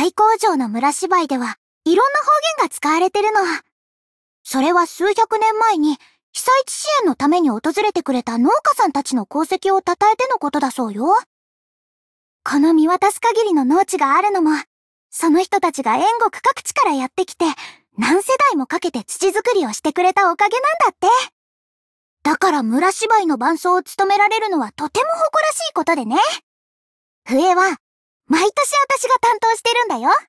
廃工場の村芝居では、いろんな方言が使われてるの。それは数百年前に、被災地支援のために訪れてくれた農家さんたちの功績を称えてのことだそうよ。この見渡す限りの農地があるのも、その人たちが燕国各地からやってきて、何世代もかけて土作りをしてくれたおかげなんだって。だから村芝居の伴奏を務められるのはとても誇らしいことでね。笛は、毎年私が担当してるんだよ。